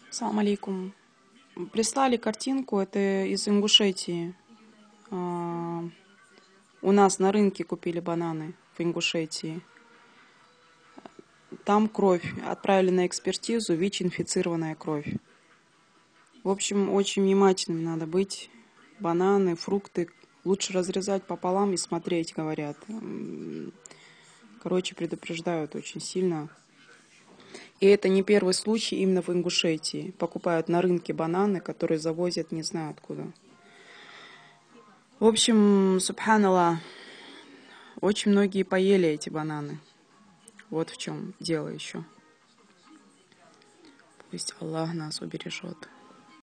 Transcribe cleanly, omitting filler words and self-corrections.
Салам алейкум. Прислали картинку, это из Ингушетии. У нас на рынке купили бананы в Ингушетии. Там кровь. Отправили на экспертизу, ВИЧ-инфицированная кровь. В общем, очень внимательным надо быть. Бананы, фрукты лучше разрезать пополам и смотреть, говорят. Короче, предупреждают очень сильно. И это не первый случай именно в Ингушетии. Покупают на рынке бананы, которые завозят не знаю откуда. В общем, субханаллах, очень многие поели эти бананы. Вот в чем дело еще. Пусть Аллах нас убережет.